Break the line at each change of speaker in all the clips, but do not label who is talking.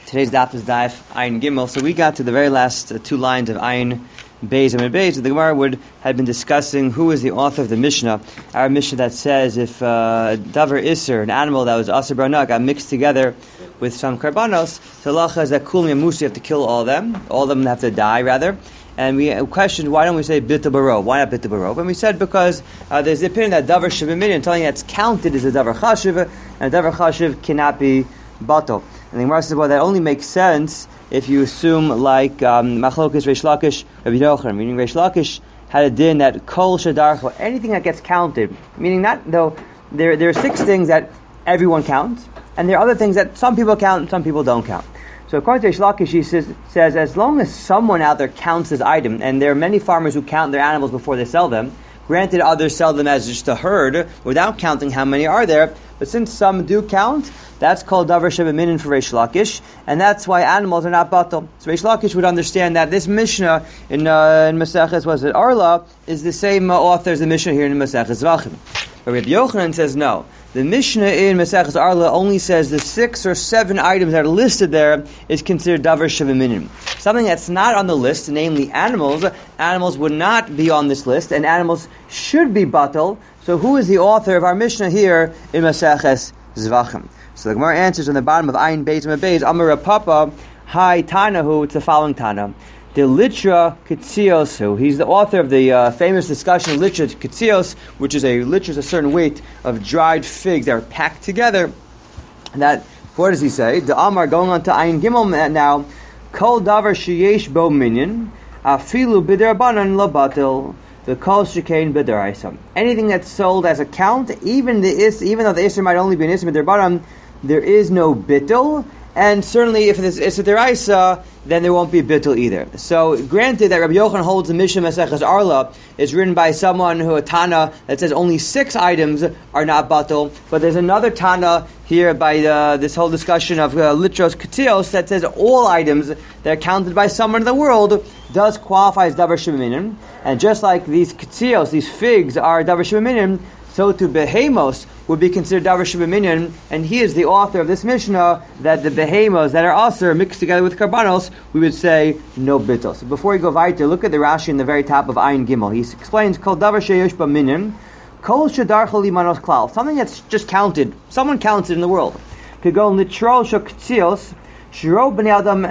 Today's daf is Daf Ayin Gimel. So we got to the very last two lines of Ayin Beis and Beis. The Gemara had been discussing who is the author of the Mishnah. Our Mishnah that says if davar iser, an animal that was aser b'ana, got mixed together with some karbanos, so lacha is that kul yamusu, you have to kill all of them. All of them have to die, rather. And we questioned, why don't we say bitul baro? Why not bitul baro? And we said because there's the opinion that davar shebiminin, telling that's counted is a davar chashiv, and a davar chashiv cannot be batal. And the Gemara says, well, that only makes sense if you assume like Machlokes Reish Lakish Rabbi Yochanan, meaning Reish Lakish had a din that kol shadarcho, anything that gets counted, meaning that though there are six things that everyone counts, and there are other things that some people count and some people don't count. So according to Reish Lakish, he says as long as someone out there counts this item, and there are many farmers who count their animals before they sell them. Granted, others sell them as just a herd without counting how many are there, but since some do count, that's called davar shebiminin for Reish Lakish, and that's why animals are not batal. So Reish Lakish would understand that this Mishnah in Maseches, was it Arla, is the same author as the Mishnah here in Maseches Zvachim. But Rabbi Yochanan says no. The Mishnah in Maseches Arla only says the 6 or 7 items that are listed there is considered davar shebiminin. Something that's not on the list, namely animals would not be on this list, and animals should be batal. So who is the author of our Mishnah here in Maseches Zvachim? So the Gemara answers on the bottom of Ayin Beis and Beis, Amar Papa, Hai Tanahu, it's the following Tana. The Litra Kitzios, he's the author of the famous discussion of Litra Kitzios, which is a certain weight of dried figs that are packed together. That, what does he say? The Amar, going on to Ayin Gimel now, Kol Davar Sheyesh Bo Minyan, Afilu B'derbanan Labatil. The kol shekain b'deraisa. Anything that's sold as a count, even though the iser might only be an iser b'derbanan, there is no bittul, and certainly if it's iser deraisa, then there won't be bittul either. So, granted that Rabbi Yochanan holds the Mishnah Maseches Arla is written by someone a Tana that says only 6 items are not batal, but there's another Tana here by this whole discussion of Litros Ketios that says all items that are counted by someone in the world does qualify as davar shebiminin, and just like these Ketios, these figs are davar shebiminin, so to behemos would be considered davar shebiminin, and he is the author of this Mishnah that the behemos that are aser mixed together with karbanos, we would say no bittul. So before we go weiter, look at the Rashi in the very top of Ayin Gimel. He explains kol davar sheyesh b'minin, kol shedarcho limanos klal, something that's just counted, someone counts it in the world. Could go litro shoktsios shiro b'nei adam.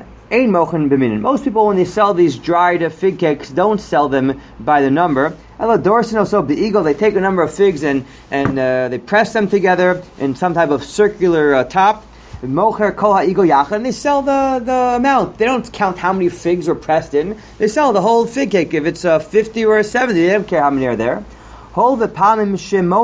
Most people, when they sell these dried fig cakes, don't sell them by the number. They take a number of figs and they press them together in some type of circular top. And they sell the amount. They don't count how many figs are pressed in. They sell the whole fig cake. If it's 50 or 70, they don't care how many are there. Sometimes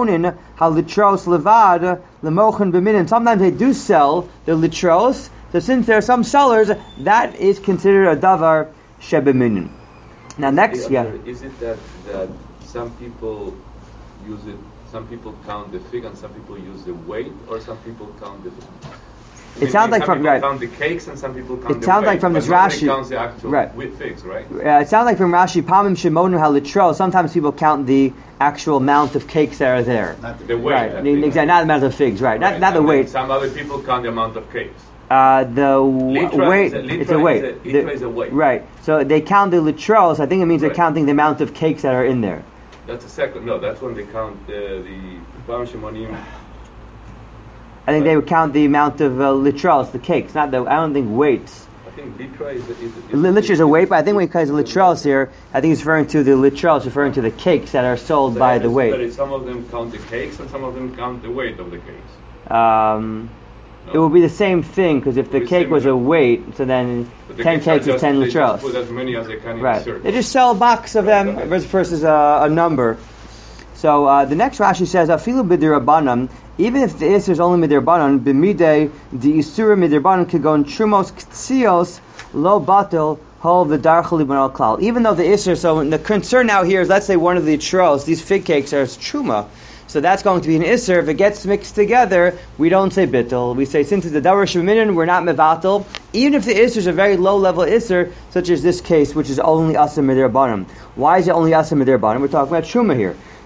they do sell the litros. So since there are some sellers, that is considered a davar shebiminin. Now next,
Is it that some people use it, some people count the fig and some people use the weight, or some people count the...
It sounds like from
count the cakes and some people count the weight.
It sounds like from this Rashi.
Counts the actual with figs, right?
It sounds like from Rashi, Pamim Shimonu Halitro. Sometimes people count the actual amount of cakes that are there.
Not the weight.
Right. Exactly. Not the amount of figs. Right. Not the weight.
Some other people count the amount of cakes.
The weight, it's a weight.
Litra is a weight.
Right. So they count the litros. I think it means they're counting the amount of cakes that are in there.
That's a second. No, that's when they count the Pam Shimonim.
I think they would count the amount of litros, the cakes, not the. I don't think weights.
I think litra is
litra is a weight, but I think when he calls litros here, I think he's referring to the litros, referring to the cakes that are sold by the weight.
But some of them count the cakes and some of them count the weight of the cakes.
No. It would be the same thing, because if the cake was a weight, so then 10 cakes is 10 litros.
They put as many as they can
right.
in the
They just sell a box of them versus a number. So the next Rashi says, Afilu b'dirabanan, even if the iser is only midirabanan, b'midei the isura midirabanan could go in trumos ktsios lo batil hol v'darchel libanal klal. Even though the iser, so the concern now here is, let's say one of the tros, these fig cakes are truma. So that's going to be an iser. If it gets mixed together, we don't say bittul. We say, since it's a davar shebiminin, we're not mevatel. Even if the iser is a very low level iser, such as this case, which is only aser midirabanan. Why is it only aser midirabanan? We're talking about truma here.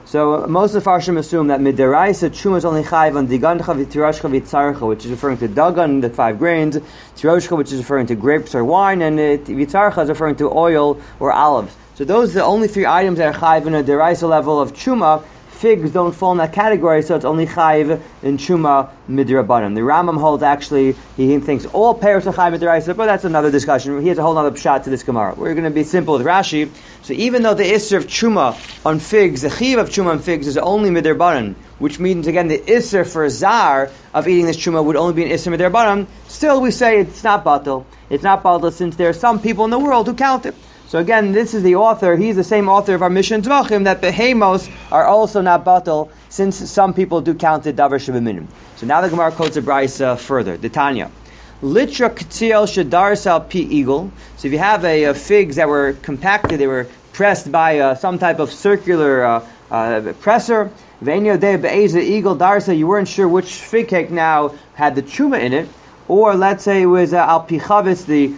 So most of the Farshim assume that midiraisa truma is only chayiv on digandcha v'tirashcha v'tzarcha, which is referring to dagan, the 5 grains, tiroshcha, which is referring to grapes or wine, and v'tzarcha is referring to oil or olives. So those are the only 3 items that are chayiv in a deraisa level of truma. Figs don't fall in that category, so it's only chayiv in truma midrabanan. The Rambam holds actually, he thinks all pears are chayiv midraisa, but that's another discussion. He has a whole other pshat to this Gemara. We're going to be simple with Rashi. So even though the isser of truma on figs, the chiv of truma on figs is only midrabanan, which means again the isser for zar of eating this truma would only be an isser midrabanan, still we say it's not batal. It's not batal since there are some people in the world who count it. So again, this is the author, he's the same author of our Mishnah Tvachim, that behemos are also not batal, since some people do count it davar shebeminim. So now the Gemara quotes a brisa further, the Tanya. Litra k'tziel shedarsal pi eagle. So if you have a figs that were compacted, they were pressed by some type of circular presser, v'enyo de be'eza eagle darsa, you weren't sure which fig cake now had the truma in it, or let's say it was al pi chavetz, the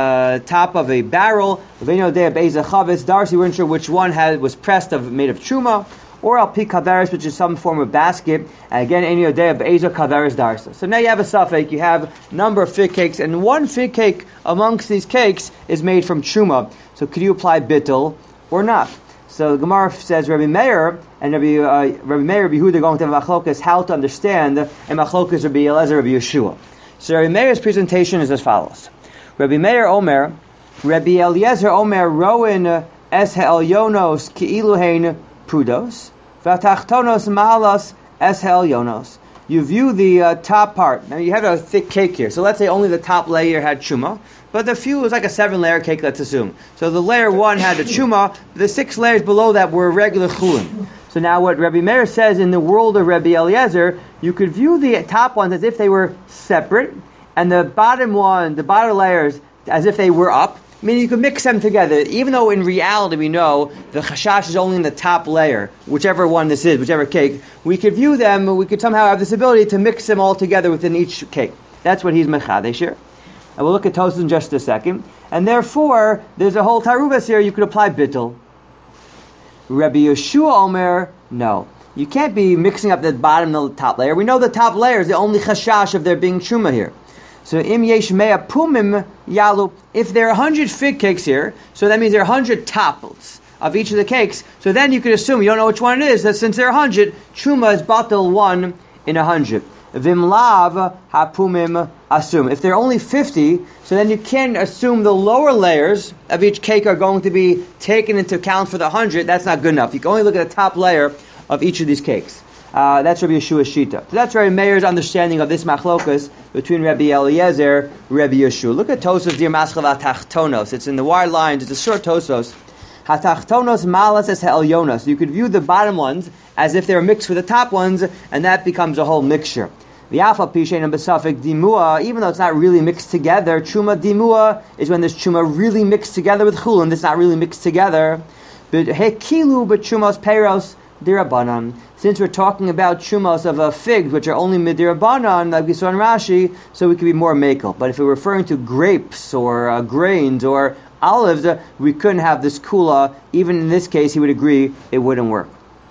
top of a barrel, v'enyo de be'eza chavetz darsa, you weren't sure which one was pressed made of truma, or al pi kaveris, which is some form of basket, and again, enyo de be'eza kaveris darsa. So now you have a suffix, you have a number of fig cakes, and one fig cake amongst these cakes is made from truma. So could you apply bittul or not? So the Gemara says Rabbi Meir and Rabbi Meir, Rabbi Yehuda going to have machlokas how to understand, and machlokas Rabbi Eliezer, Rabbi Yeshua. So Rabbi Meir's presentation is as follows: Rabbi Meir Omer, Rabbi Eliezer Omer, Roin es ha'elyonos ki'iluhein prudos, v'atachtonos mahalas es ha'elyonos. You view the top part. Now you have a thick cake here. So let's say only the top layer had chuma, but the few was like a 7-layer cake, let's assume. So the layer 1 had the chuma, the 6 layers below that were regular chulin. So now what Rabbi Meir says, in the world of Rabbi Eliezer, you could view the top ones as if they were separate, and the bottom layers as if they were up. Meaning you could mix them together, even though in reality we know the chashash is only in the top layer, whichever one this is, whichever cake. We could view them, we could somehow have this ability to mix them all together within each cake. That's what he's mechadesh here. And we'll look at Tosfos in just a second. And therefore, there's a whole taruvas here, you could apply bittul. Rabbi Yeshua Omer, no. You can't be mixing up the bottom and the top layer. We know the top layer is the only chashash of there being truma here. So im yesh mea pumim yalu. If there are 100 fig cakes here, so that means there are 100 topples of each of the cakes. So then you could assume, you don't know which one it is, that since there are 100, truma is batal 1 in 100. Vim lav hapumim assume. If there are only 50, so then you can assume the lower layers of each cake are going to be taken into account for the 100. That's not good enough. You can only look at the top layer of each of these cakes. That's Rabbi Yeshua's shita. So that's Rabbi Meir's understanding of this machlokas between Rabbi Eliezer and Rabbi Yeshua. Look at Tosfos Dir Maschal Hatachtonos. It's in the wide lines. It's a short Tosfos. Hatachtonos malas es ha'elyonos. You could view the bottom ones as if they were mixed with the top ones, and that becomes a whole mixture. V'yafal pishein and besafik dimua. Even though it's not really mixed together, truma dimua is when there's truma really mixed together with chulin. It's not really mixed together. But hekilu b'trumos peiros dirabanan. Since we're talking about chumos of figs, which are only midirabanan, like we saw in Rashi, so we could be more makel. But if we're referring to grapes or grains or olives, we couldn't have this kula. Even in this case, he would agree it wouldn't work.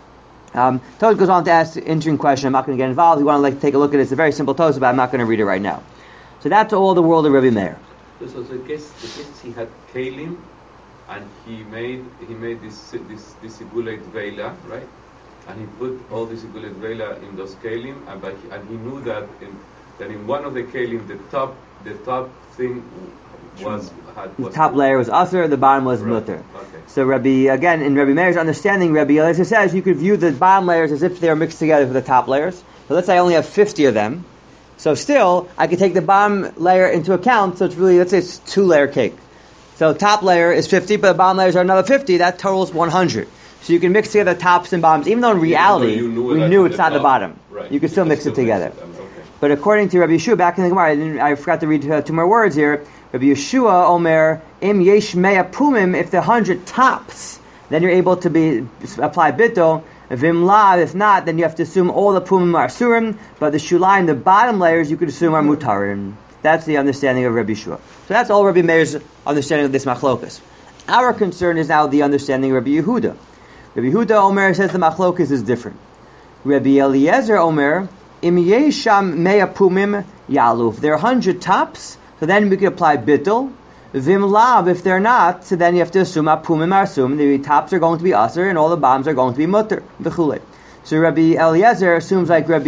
Tosfos goes on to ask an interesting question. I'm not going to get involved. You want to take a look at it. It's a very simple Tosfos, but I'm not going to read it right now. So that's all the world of Rabbi Meir.
So the case he had kalim, and he made this igulate veila, right? And he put all this igulate veila in those kalim, and he knew that in one of the kalim the top thing was
the top layer was asur, the bottom was mutter.
Okay.
So in Rabbi Meir's understanding, Rabbi Eliezer says you could view the bottom layers as if they are mixed together with the top layers. So let's say I only have 50 of them. So still, I could take the bottom layer into account. So it's really, let's say it's 2-layer cake. So top layer is 50, but the bottom layers are another 50. That totals 100. So you can mix together tops and bottoms, even though in reality we knew it's not the bottom.
Right.
You can still mix it together.
Okay.
But according to Rabbi Yeshua, back in the Gemara, I forgot to read 2 more words here. Rabbi Yeshua Omer, im yesh mea pumim, if the 100 tops, then you're able to apply bittul. Vim la, if not, then you have to assume all the pumim are surim, but the shulaim, the bottom layers, you could assume are mutarim. That's the understanding of Rabbi Yeshua. So that's all Rabbi Meir's understanding of this machlokas. Our concern is now the understanding of Rabbi Yehuda. Rabbi Yehuda Omer says the machlokes is different. Rabbi Eliezer Omer, im yesham mea pumim yalu. If there are 100 tops, so then we can apply bittul. Vim lav, if they're not, so then you have to assume apumim arsum. The tops are going to be aser, and all the bombs are going to be mutter. V'chulei. So Rabbi Eliezer assumes like Rabbi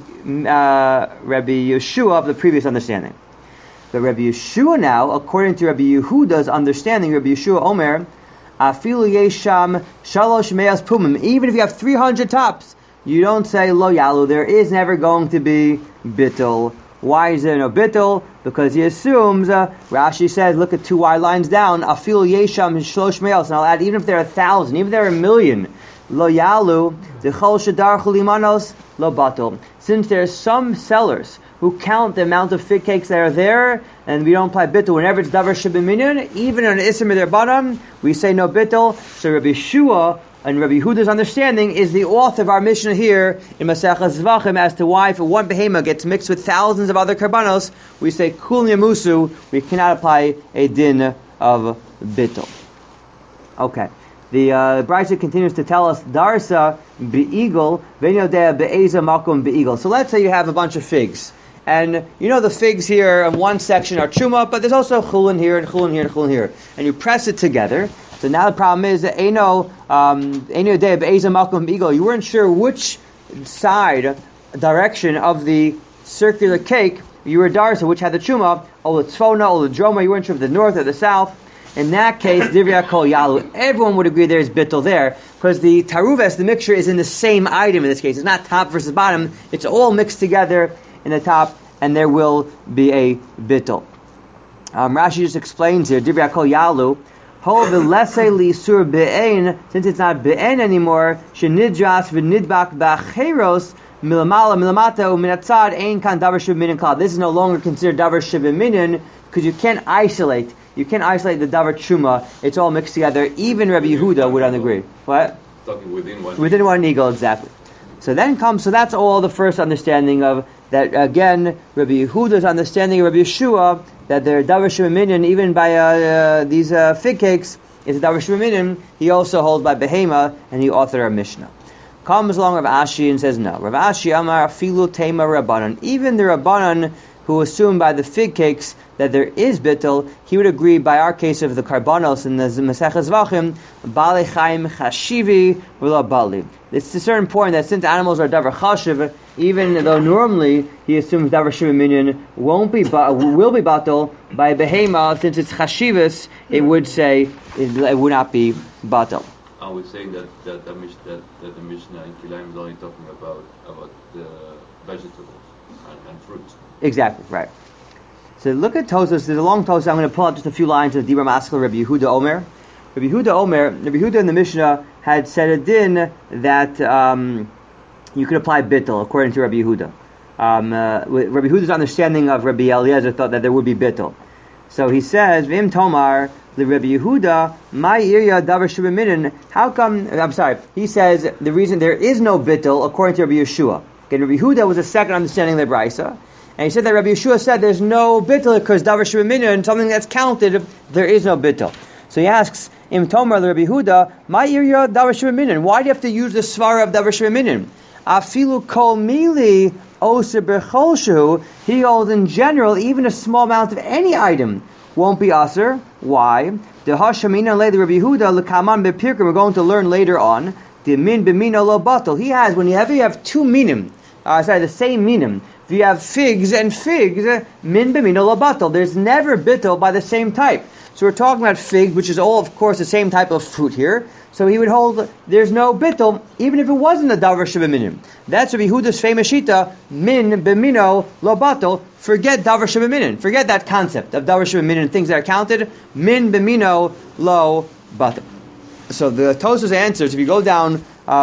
Yeshua of the previous understanding. But Rabbi Yeshua now, according to Rabbi Yehuda's understanding, Rabbi Yeshua Omer, afilu yesham shalosh meas pumim. Even if you have 300 tops, you don't say lo yalu. There is never going to be bittul. Why is there no bittul? Because he assumes, Rashi says, look at 2 wide lines down, afilu yesham shalosh meas. And I'll add, even if there are 1,000, even if there are 1,000,000, lo yalu, dechol shadar chulimanos lo batul. Since there are some sellers who count the amount of fig cakes that are there, and we don't apply bittul whenever it's davar shebeminyan, even on Isser Mid'Rabbanan, we say no bittul. So Rabbi Shua and Rabbi Yehuda's understanding is the author of our Mishnah here in Maseches Zvachim as to why if one behema gets mixed with thousands of other karbanos, we say kul yamusu, we cannot apply a din of bittul. Okay. The Brisa continues to tell us darsa be'igel v'yodea be'eza makom be'igel. So let's say you have a bunch of figs. And you know the figs here in one section are truma, but there's also chulin here and chulin here and chulin here. And you press it together. So now the problem is that you weren't sure which side, direction of the circular cake you were darsa, which had the truma, or the tzfona, or the droma. You weren't sure if the north or the south. In that case, divrei kol yalu. Everyone would agree there is bittul there, because the taruves, the mixture, is in the same item in this case. It's not top versus bottom. It's all mixed together in the top, and there will be a bittul. Rashi just explains here, divrei kol yalu, ho v'lesei li'sur be'ein, since it's not be'ein anymore, shenidras v'nidbak b'acheros, milamala milamata u'minatzad ein kan davar sheb'minin klal. This is no longer considered davar sheb'minin, because you can't isolate the davar truma. It's all mixed together. Even Rabbi Yehuda would agree. What?
Talking within
one eagle, exactly. So that's all the first understanding of that. Again, Rabbi Yehuda's understanding of Rabbi Yeshua that they're davar sheminin, even by these fig cakes, is a davar sheminin. He also holds by behema, and he authored our Mishnah. Comes along Rav Ashi and says no. Rav Ashi amar filu tema rabbanan. Even the rabbanan who assume by the fig cakes that there is bittul, he would agree by our case of the karbanos in the Maseches Zvachim, bali chaim chashivi v'lo bali. It's a certain point that since animals are davar chashiv, even though normally he assumes davar shiva will be batal, by behema, since it's chashivas, it would say it would not be batal.
I would say that the Mishnah in Kilayim is only talking about the vegetables and fruits.
Exactly, right. So look at Tosas. There's a long Tosas. I'm going to pull out just a few lines of Dibra Maskal Rabbi Yehuda Omer. Rabbi Yehuda in the Mishnah had said a din that you could apply bittul according to Rabbi Yehuda. Rabbi Yehuda's understanding of Rabbi Eliezer thought that there would be bittul. So he says, V'im Tomar the Rabbi Yehuda, my irya davar shebeminin. How come? I'm sorry. He says the reason there is no bittul according to Rabbi Yeshua. Okay, Rabbi Yehuda was a second understanding of the Brisa. And he said that Rabbi Yeshua said there's no bittul because davar shebeminin and something that's counted, there is no bittul. So he asks, Im Tomar the Rabbi Yehuda, my irya davar shebeminin. Why do you have to use the svara of davar shebeminin? Afilu kol mili oser bechol shehu. He holds in general, even a small amount of any item won't be aser. Why? The hashamina le the Rabbi Yehuda lekaman bepirkim. We're going to learn later on. The min b'mino lo batal. He has whenever you have two minim, the same minim. If you have figs and figs, min b'mino lo batal. There's never bittul by the same type. So we're talking about figs, which is all, of course, the same type of fruit here. So he would hold there's no bittul, even if it wasn't a davar shebeminim. That's Rabbi Yehuda's famous shita, min b'mino lo batal. Forget davar shebeminin. Forget that concept of davar shebeminin, things that are counted. Min b'mino lo batal. So the Tosas answers, if you go down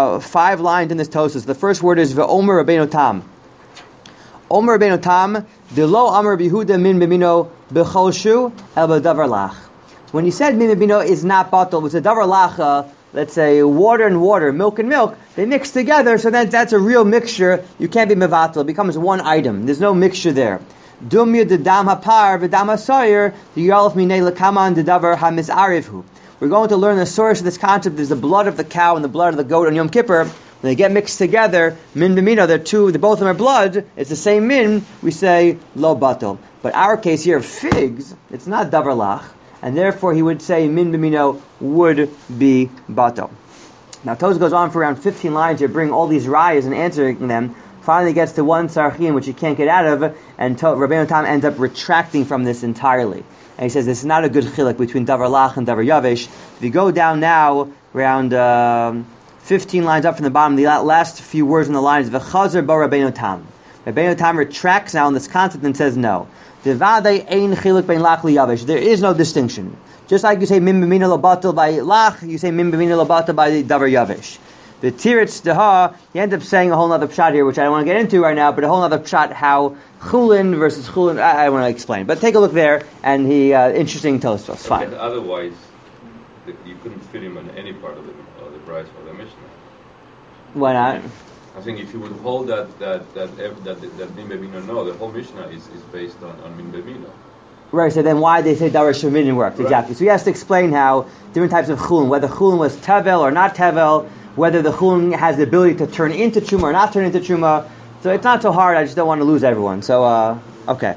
5 lines in this Tosas, the first word is ve'omer Rabbeinu Tam. Omer Rabbeinu Tam, de lo amar Yehuda min b'mino b'chol shu el b'davar lach. When he said min b'mino is not batal, it's a davar lach, let's say water and water, milk and milk, they mix together, so that's a real mixture. You can't be mevatel. It becomes one item. There's no mixture there. Dumya de dam hapar v'dam hasayer the yalef minei lekaman de davar hamisarivhu. we're going to learn the source of this concept is the blood of the cow and the blood of the goat on Yom Kippur. When they get mixed together, min b'mino, both of them are blood, it's the same min, we say lo batel. But our case here of figs, it's not davar lach, and therefore he would say min b'mino would be batel. Now Toz goes on for around 15 lines here, bring all these rayas and answering them. Finally gets to one sarchim which he can't get out of, and Rabbeinu Tam ends up retracting from this entirely. And he says this is not a good chiluk between davar lach and davar yavesh. If you go down now, around 15 lines up from the bottom, the last few words in the line is v'chazer bo Rabbeinu Tam. Rabbeinu Tam retracts now on this concept and says no. Devadei ein chiluk bein lach li yavesh. There is no distinction. Just like you say min b'mina lo batel by lach, you say min b'mina lo batel by davar yavesh. The Tiritz Daha, he ends up saying a whole other pshat here, which I don't want to get into right now, but a whole other pshat how chulin versus chulin, I want to explain. But take a look there, and he, interesting Tosfos. Fine.
Okay, otherwise, you couldn't fit him on any part of the price for the Mishnah.
Why not?
I think if you would hold that min b'mino, no, the whole Mishnah is based on min b'mino.
Right, so then why they say davar sheminin worked, right. Exactly. So he has to explain how different types of chulin, whether chulin was tevel or not tevel, whether the chulin has the ability to turn into truma or not turn into truma. So it's not so hard, I just don't want to lose everyone. So, okay.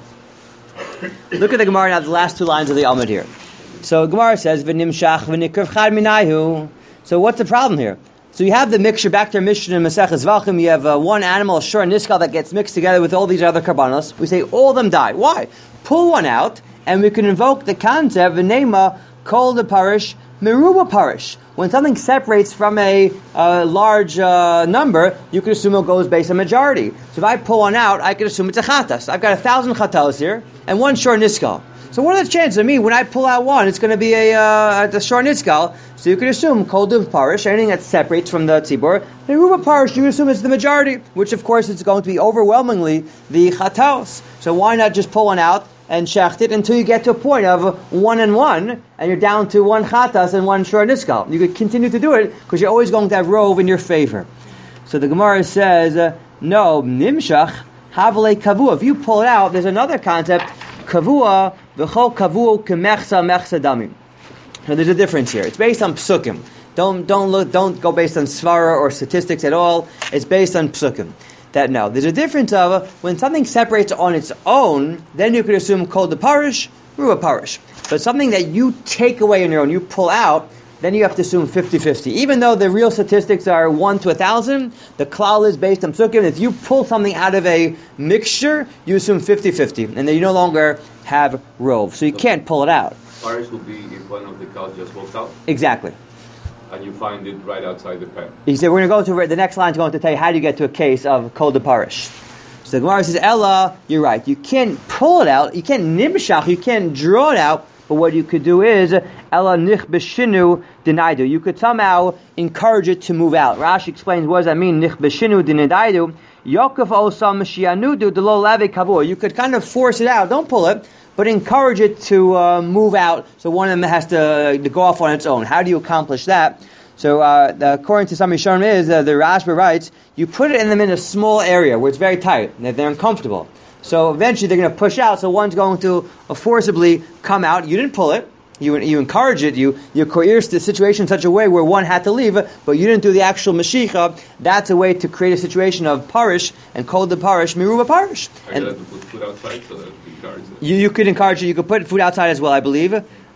Look at the Gemara now, the last two lines of the Amud here. So Gemara says, v'nimshach v'nikrav chad minayu. So what's the problem here? So you have the mixture, back to our Mishnah in Maseches Zvachim, you have one animal, a shor and niskal, that gets mixed together with all these other karbanos. We say all of them die. Why? Pull one out, and we can invoke the concept, v'nema kol de parish, meruba parish. When something separates from a large number, you could assume it goes based on majority. So if I pull one out, I could assume it's a chatas. I've got 1,000 chatas here, and one shor niskal. So what are the chances of me, when I pull out one, it's going to be a shor niskal? So you could assume kol de parish, anything that separates from the tzibur, meruba parish, you could assume it's the majority, which of course is going to be overwhelmingly the chatas. So why not just pull one out and shecht it until you get to a point of 1 and 1, and you're down to one chatas and one shor niskal. You could continue to do it because you're always going to have rove in your favor. So the Gemara says, no, nimshach havale kavua. If you pull it out, there's another concept, kavua v'chol kavu kemechsa mechsa damim. So there's a difference here. It's based on psukim. Don't go based on svara or statistics at all. It's based on psukim. That no, there's a difference of when something separates on its own, then you could assume kol de parish, ruba parish. But something that you take away on your own, you pull out, then you have to assume 50-50. Even though the real statistics are 1 to 1,000, the klal is based on psukim. If you pull something out of a mixture, you assume 50-50, and then you no longer have rove. So you can't pull it out.
Parish will be if one of the cows just walks out?
Exactly.
And you find it right outside the pen.
He said, we're going to go to the next line is going to tell you how do you get to a case of kol de parish. So the Gemara says, Ella, you're right. You can't pull it out. You can't nimshach. You can't draw it out. But what you could do is, Ella nich b'shinu denaidu. You could somehow encourage it to move out. Rashi explains, what does that mean? Nich b'shinu denaidu. Yokef osam shianudu delo lave kavur. You could kind of force it out. Don't pull it, but encourage it to move out. So one of them has to go off on its own. How do you accomplish that? So according to some Rishonim is, the Rashba writes, you put it in them in a small area where it's very tight, and they're uncomfortable. So eventually they're going to push out, so one's going to forcibly come out. You didn't pull it. You encourage it. You coerced the situation in such a way where one had to leave, but you didn't do the actual mashicha. That's a way to create a situation of parish and kol de parish, miruba parish.
Are you allowed to put food outside so that you encourage it?
You could encourage it. You could put food outside as well, I believe.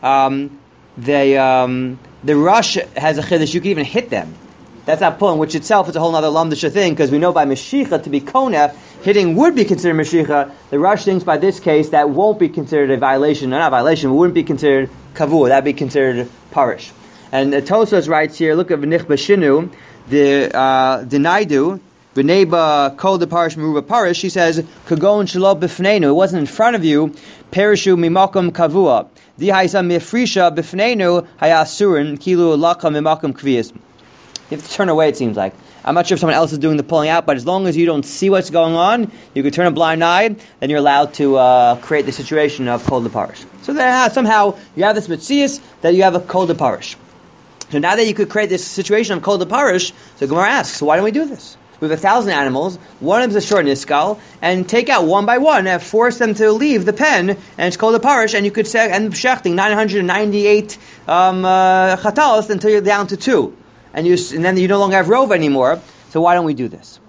The rush has a chiddush. You can even hit them. That's not pulling, which itself is a whole other lamdisha thing, because we know by mashicha to be kona, hitting would be considered mashicha. The rush thinks by this case that won't be considered a violation, not a violation, but wouldn't be considered kavua. That'd be considered parish. And Tosfos writes here, look at v'nich b'shinu, the naidu, v'neba kol de parish meruba parish. He says kagon shelo b'fneinu. It wasn't in front of you. Perishu mimakom kavua. Dihaisa mifrisha b'fneinu hayasurin kilu laka mimakom kviyas. You have to turn away, it seems like. I'm not sure if someone else is doing the pulling out, but as long as you don't see what's going on, you can turn a blind eye, then you're allowed to create the situation of kol de parish. So that somehow you have this mitzias that you have a kol de parish. So now that you could create this situation of kol de parish, so Gemara asks, so why don't we do this? We have 1,000 animals. One of them is a short niskal, and take out one by one and force them to leave the pen, and it's called a parish. And you could say and shechting 998 chatalos until you're down to 2, and then you no longer have rov anymore. So why don't we do this?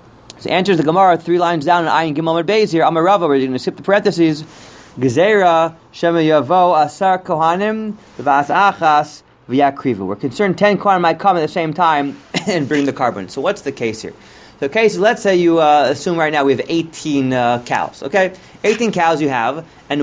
So enters the Gemara 3 lines down in Ayin Gimel Amud Beis here. Amar Rava, we're going to skip the parentheses. Gezerah Shema Yavo Asar Kohanim V'As Achas V'Yakrivu. We're concerned 10 Kohanim might come at the same time and bring the carbon. So what's the case here? So the case is, let's say you assume right now we have 18 cows. Okay, 18 cows you have,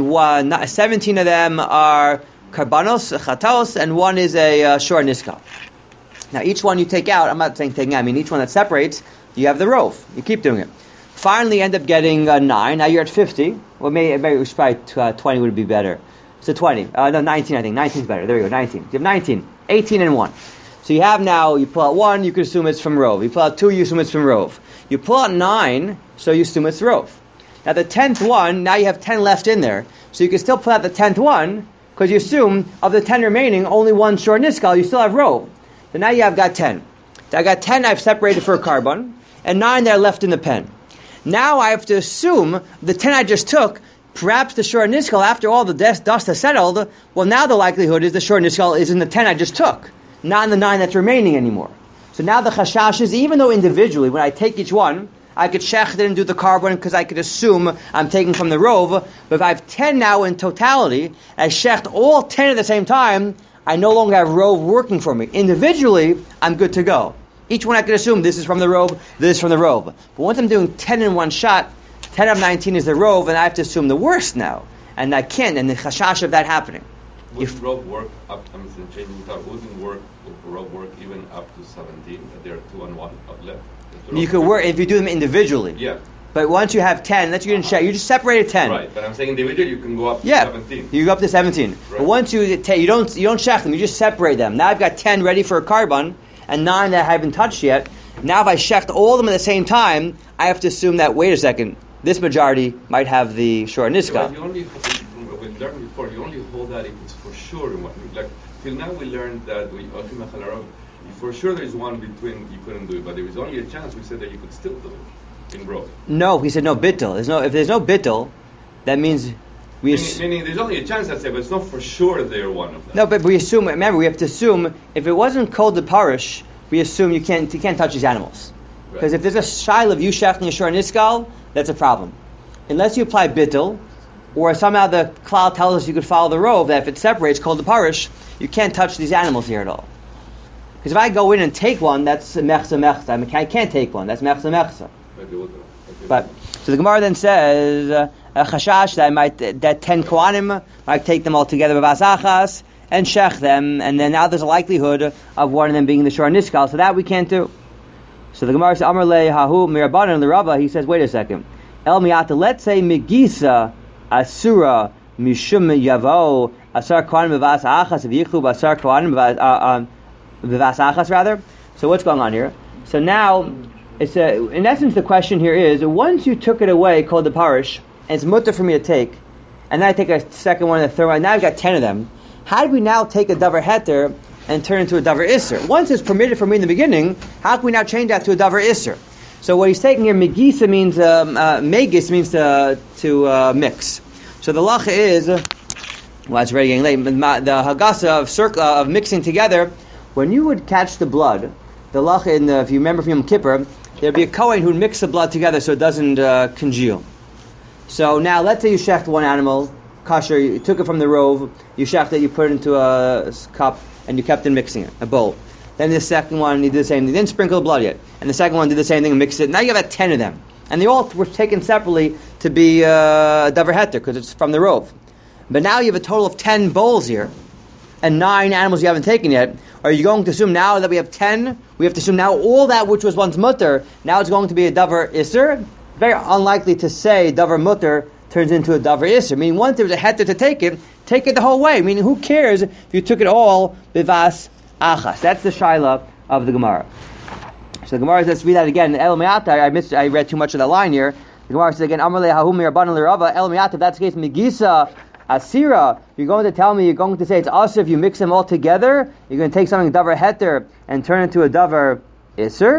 and 17 of them are karbanos, chatos, and one is a shor niskal. Now each one you take out, I'm not saying taking out, I mean each one that separates, you have the rov. You keep doing it. Finally, you end up getting 9. Now you're at 50. Well, maybe it was probably 20 would be better. So 20. No, 19, I think. 19 is better. There we go, 19. You have 19. 18 and 1. So you have now, you pull out 1, you can assume it's from rov. You pull out 2, you assume it's from rov. You pull out 9, so you assume it's rov. Now the 10th one, now you have 10 left in there. So you can still pull out the 10th one, because you assume of the 10 remaining, only one short niskal, you still have rov. So now you have got 10. So I got 10 I've separated for a carbon, and 9 that are left in the pen. Now I have to assume the 10 I just took, perhaps the short niskal, after all the dust has settled, well now the likelihood is the short niskal is in the 10 I just took, not in the 9 that's remaining anymore. So now the chashash is, even though individually, when I take each one, I could shech it and do the carbon because I could assume I'm taking from the rov, but if I have 10 now in totality, I shecht all 10 at the same time, I no longer have rov working for me. Individually, I'm good to go. Each one I can assume this is from the rov, this is from the rov. But once I'm doing 10 in one shot, 10 of 19 is the rov, and I have to assume the worst now. And I can't, and the chashash of that happening.
Would rov work up, changing without, wouldn't rov work even up to 17, that there are 2 and 1 up left?
You could work, if you do them individually.
Yeah.
But once you have 10, that's you didn't check. You just separated 10.
Right, but I'm saying individually you can go up to 17.
You go up to 17. Right. But once you don't shech them, you just separate them. Now I've got 10 ready for a carbon, and 9 that I haven't touched yet. Now if I shecht all of them at the same time, I have to assume that, wait a second, this majority might have the shor niskal.
You only, we learned before, you only hold that if it's for sure. Like, till now we learned that for sure there is one between you couldn't do it, but there is only a chance we said that you could still do it in rov.
No, he said no bittul. If there's no bittul, that means
meaning there's only a chance, I say, but it's not for sure they're one of them.
No, but we assume. Remember, we have to assume if it wasn't called the parish, we assume you can't touch these animals. Because if there's a shaila of you shechting a shor niskal, that's a problem. Unless you apply bittul, or somehow the klal tells us you could follow the rov that if it separates, called the parish, you can't touch these animals here at all. Because if I go in and take one, that's mechza mechza. I mean, I can't take one. That's mechza mechza. But so the Gemara then says chashash that 10 kohanim might take them all together with asachas and shech them, and then now there's a likelihood of one of them being the shor niskal, so that we can't do. So the Gemara says Amar le hahu mirabanan l'Rabba. He says, wait a second, el miata. Let's say megisa asura mishum yavo asar kohanim v'as achas v'yichlu b'asar kohanim v'as achas rather. So what's going on here? So now it's in essence the question here is, once you took it away, called the parish, and it's mutter for me to take, and then I take a second one and a third one, now I've got 10 of them. How do we now take a davar heter and turn it into a davar isser? Once it's permitted for me in the beginning, how can we now change that to a davar isser? So what he's taking here, megisa means megis means to mix. So the lacha is, well, it's already getting late. The hagasa of mixing together. When you would catch the blood, the lacha if you remember from Yom Kippur, there'd be a kohen who'd mix the blood together so it doesn't congeal. So now, let's say you shecht one animal, kosher, you took it from the rov, you shecht it, you put it into a cup, and you kept on mixing it, a bowl. Then the second one, you did the same thing. Didn't sprinkle the blood yet. And the second one did the same thing and mixed it. Now you have 10 of them. And they all were taken separately to be davar heter, because it's from the rov. But now you have a total of 10 bowls here, and 9 animals you haven't taken yet. Are you going to assume now that we have 10, we have to assume now all that which was once mutter, now it's going to be a davar isser? Very unlikely to say davar mutter turns into a davar isser. Meaning once there was a heter to take it the whole way. Meaning who cares if you took it all bivas achas? That's the shaila of the Gemara. So the Gemara says, let's read that again. El me'ata, I read too much of that line here. The Gemara says again, Amar le hahum mirabanan l'Rabba, el me'ata, if that's the case, megisa asira, you're going to tell me, you're going to say it's asir if you mix them all together, you're going to take something davar heter and turn it into a davar isser?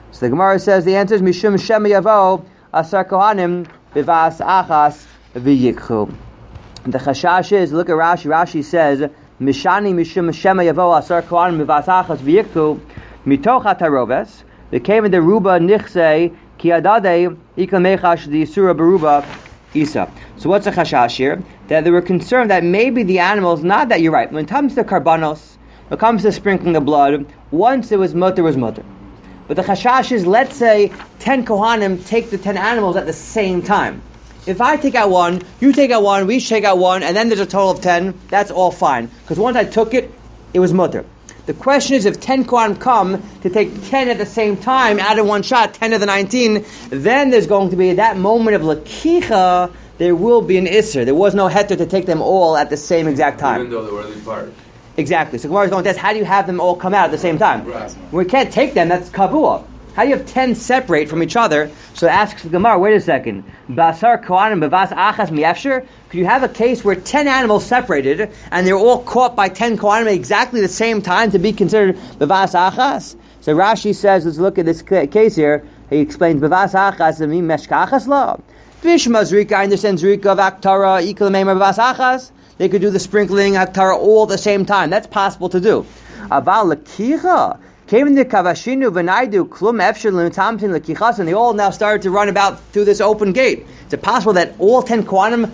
So the Gemara says the answer is Mishum Shema Yavo Asar Kohanim Bivas Achas V'Yikchu. The Chashash is, look at Rashi. Rashi says Mishani Mishum Shema Yavo Asar Kohanim Bivas Achas V'Yikchu Mitoch HaTaroves. They came in the Ruba Nichse Ki Adade Ikal Mechash the Surah Baruba Isa. So what's the Chashash here? That they were concerned that maybe the animals, not that you're right, when it comes to karbanos, when it comes to sprinkling the blood, once it was mutter, was mutter. But the Chashash is, let's say 10 Kohanim take the 10 animals at the same time. If I take out one, you take out one, we each take out one, and then there's a total of 10, that's all fine. Because once I took it, it was mutter. The question is, if 10 Kohanim come to take 10 at the same time, out of one shot, 10 of the 19, then there's going to be that moment of lakicha, there will be an isser. There was no heter to take them all at the same exact time.
Even though they were early part.
Exactly. So Gemara is going to ask, how do you have them all come out at the same time?
Right.
We can't take them, that's kavua. How do you have 10 separate from each other? So it asks the Gemara, wait a second. Basar Kohanim bevas achas miyafshir? Could you have a case where 10 animals separated and they're all caught by 10 Kohanim at exactly the same time to be considered bevas achas? So Rashi says, let's look at this case here. He explains bevas achas and meshka achas la. Vishma zrika, I understand zrika of aktara ikal meimer bevas achas. They could do the sprinkling aktara all at the same time. That's possible to do. Aval lakicha. Came in the Kavashinu Venaidu Klum Efshir Limtamtin Lakichas, and they all now started to run about through this open gate. Is it possible that all 10 Kohanim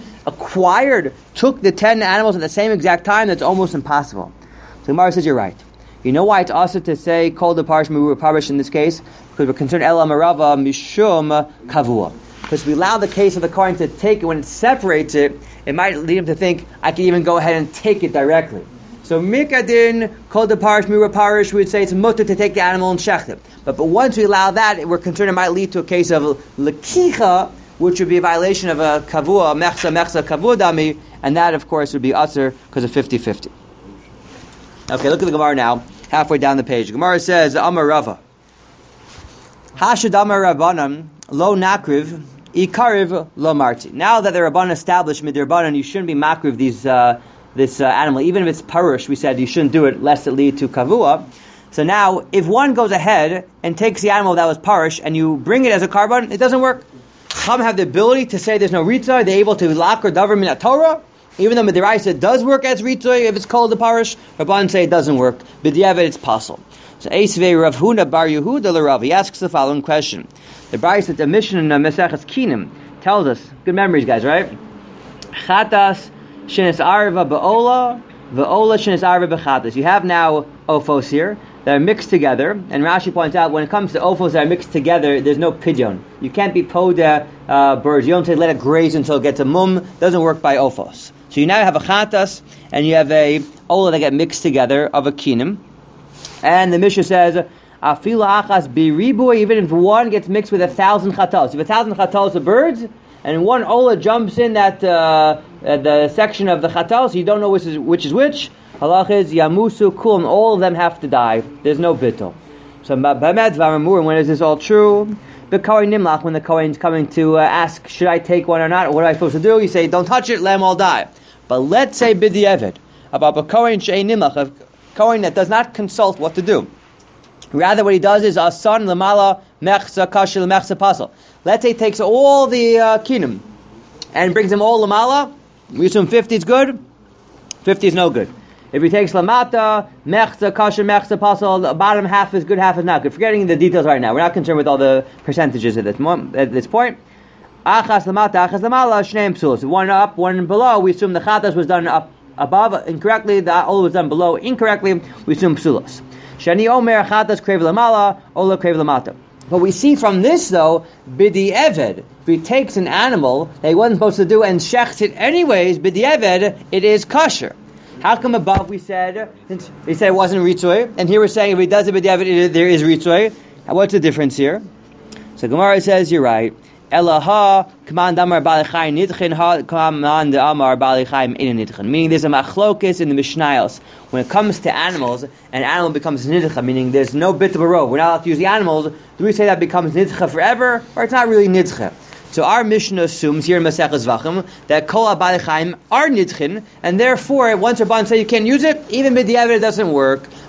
took the 10 animals at the same exact time? That's almost impossible. So Gemara says you're right. You know why it's also to say Kol the Parish Muru Parish in this case? Because we're concerned Ela Marava Mishum Kavua. Because we allow the case of the Kohen to take it when it separates it, it might lead him to think I can even go ahead and take it directly. So Mikadin, called the parish, Mura parish, we would say it's mutter to take the animal and shecht it. But once we allow that, we're concerned it might lead to a case of lekicha, which would be a violation of a kavua, mechsa kavua dami, and that of course would be usher because of 50-50. Okay, look at the Gemara now, halfway down the page. Gemara says, Amar Rava, Hashad Amar Rabbanan, lo nakriv, ikariv lo marti. Now that the Rabbanan established mid Rabbanan, you shouldn't be makriv this animal, even if it's parush, we said you shouldn't do it lest it lead to kavua. So now, if one goes ahead and takes the animal that was parush and you bring it as a carbon, it doesn't work. Chum have the ability to say there's no ritzah, they're able to lock or davar min Torah, even though Midiraisa does work as ritzah if it's called the parush, Rabban say it doesn't work, but it's possible. So Eisvei Rav Huna Bar Yehuda l'Rav, he asks the following question. The Brayso, the mission in Maseches Kinim tells us, good memories guys, right? Chatas Shenis Arva Ba'ola, Va'ola Shenis Arva B'chatas. You have now ofos here that are mixed together, and Rashi points out when it comes to ofos that are mixed together, there's no pidyon. You can't be poda birds. You don't say let it graze until it gets a mum. Doesn't work by ofos. So you now have a chatas and you have a ola that get mixed together of a kinim, and the Mishnah says afila achas biribu, even if one gets mixed with 1,000 chatos. You have 1,000 chatos of birds, and one ola jumps in that the section of the chatos, you don't know which is which. Halach is yamusu kulam, all of them have to die. There's no bittul. So b'med v'amur, when is this all true? The kohen nimlach, when the kohen's coming to ask, should I take one or not? What am I supposed to do? You say, don't touch it, let them all die. But let's say b'di'evid, about a kohen she'ein nimlach, a kohen that does not consult what to do. Rather, what he does is asan lamala mechza kashil mechza pasal. Let's say he takes all the kinim and brings them all lamala. We assume 50 is good, 50 is no good. If he takes lamata, mechza, kasher, mechza, pasal, the bottom half is good, half is not good. Forgetting the details right now. We're not concerned with all the percentages at this point. Achas lamata, achas lamala, shneim psulos. One up, one below, we assume the chatas was done up above incorrectly, the ola was done below incorrectly, we assume psulos. Shani omer, chatas krev lamala, ola krev lamata. But we see from this though, bidi eved, if he takes an animal that he wasn't supposed to do and shechts it anyways, bidi eved, it is kosher. How come above we said it wasn't ritzoi, and here we're saying if he does it bidi eved, there is ritzoi? What's the difference here? So Gemara says you're right. Elaha command amar balichayim nidchin ha command amar balichayim in nidchin. Meaning there's a machlokis in the Mishnayos when it comes to animals, an animal becomes nidcha. Meaning there's no bit of a robe. We're not allowed to use the animals. Do we say that becomes nidcha forever, or it's not really nidcha? So our Mishnah assumes here in Maseches Vachim that kol balichayim are nidchin, and therefore once Rabban say you can't use it, even b'diavad it doesn't work.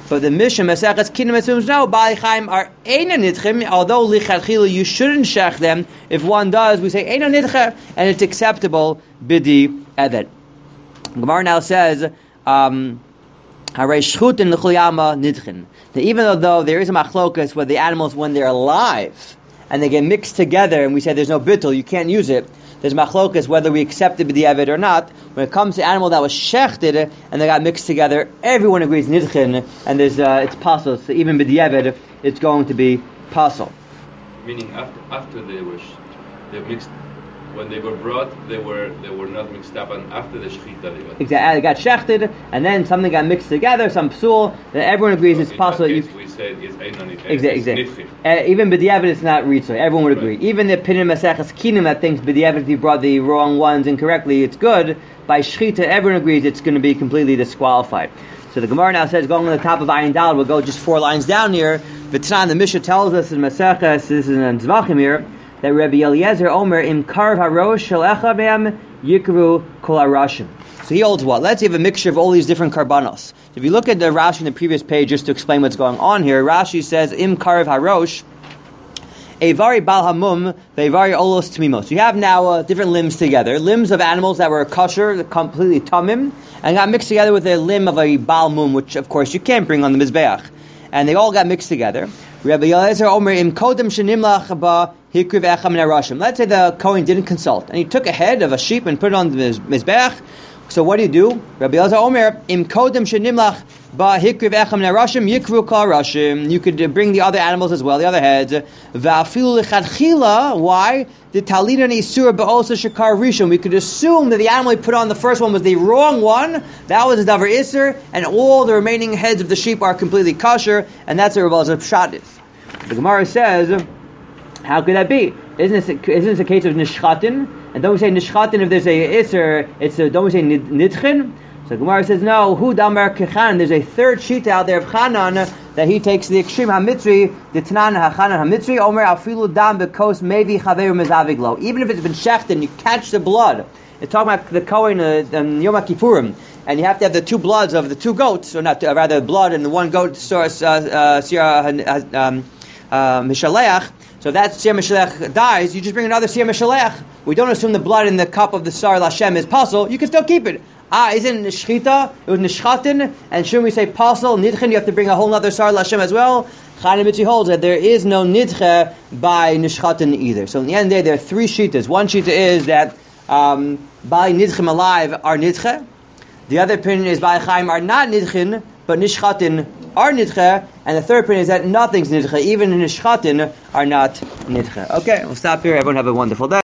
But the Mishnah Masechas Kinam assumes no, Bali Chaim are Eina Nidchim, although Lichatchila you shouldn't shech them. If one does, we say Eina Nidcha, and it's acceptable Bidi Evet. Gemara now says, Haray Shchutin L'chuyama Nidchin. That even though there is a machlokas where the animals, when they're alive, and they get mixed together, and we say there's no bittul, you can't use it, there's machlokas whether we accept it b'diavad or not. When it comes to animal that was shechted and they got mixed together, everyone agrees nidchin, and there's it's pasul. So even b'diavad, it's going to be pasul.
Meaning after they mixed, when they were brought, they were not mixed up, and after the shechita they got
exactly. They got shechted, and then something got mixed together, some psul. Then everyone agrees it's pasul.
We said it's einonit.
Exactly. Even b'diavad, it's not ritzoi. Everyone would agree. Even the Pinin Maseches Kinam that thinks b'diavad, if you brought the wrong ones incorrectly, it's good. By shechita, everyone agrees it's going to be completely disqualified. So the Gemara now says, going on the top of Ayin Dal, we'll go just 4 lines down here. V'tnan, the Mishnah tells us in Maseches, this is in Zvachim here, that Rabbi Eliezer Omer im karv harosh shel echad mehem yikru kol harashim. So he holds what? Let's say you have a mixture of all these different karbanos. If you look at the Rashi in the previous page, just to explain what's going on here, Rashi says im karv harosh evari bal hamum ve'evari olos tmimos. You have now different limbs together, limbs of animals that were kosher, completely tamim, and got mixed together with a limb of a bal mum, which of course you can't bring on the mizbeach, and they all got mixed together. Rabbi Eliezer Omer im kodem shenimlach ba hikriv echad min harashim. Let's say the Kohen didn't consult, and he took a head of a sheep and put it on the mizbeach. So what do? Rabbi Elazar Omer, im kodem shenimlach ba hikriv echad min harashim yikru kol harashim. You could bring the other animals as well, the other heads. Va'afilu lechatchila. Why? The talina isur ba'osa shekar rishon. We could assume that the animal he put on the first one was the wrong one. That was a davar isur, and all the remaining heads of the sheep are completely kosher, and that's what Rabbi Elazar pshat is. The Gemara says, how could that be? Isn't this a case of nishchatin? And don't we say nishchatin if there's a isser? Don't we say nidchin? So Gemara says no. Hu damar kechan. There's a third sheet out there of Chanan that he takes the extreme hamitri, the tanan hachanan hamitri. Omer afilu dam bekos maybe chaveru mezaviglo. Even if it's been shechted, you catch the blood. It's talking about the Kohen and Yom Kippurim, and you have to have the 2 bloods of the 2 goats, or not, rather blood and the 1 goat Mishaleach. So if that Siyam Mishaleach dies, you just bring another Siyam Mishaleach. We don't assume the blood in the cup of the Sar Lashem is pasul. You can still keep it. Isn't it Nishchita? It was Nishchatin. And shouldn't we say pasul, Nidchen? You have to bring a whole other Sar Lashem as well. Chaim Mitzi holds that there is no Nidche by Nishchatin either. So in the end of the day, there are 3 shitas. One shita is that by Nidchem alive are Nidche. The other opinion is by Chaim are not Nidchin, but Nishchatin are Nidche. And the third opinion is that nothing's Nidche. Even Nishchatin are not Nidche. Okay, we'll stop here. Everyone have a wonderful day.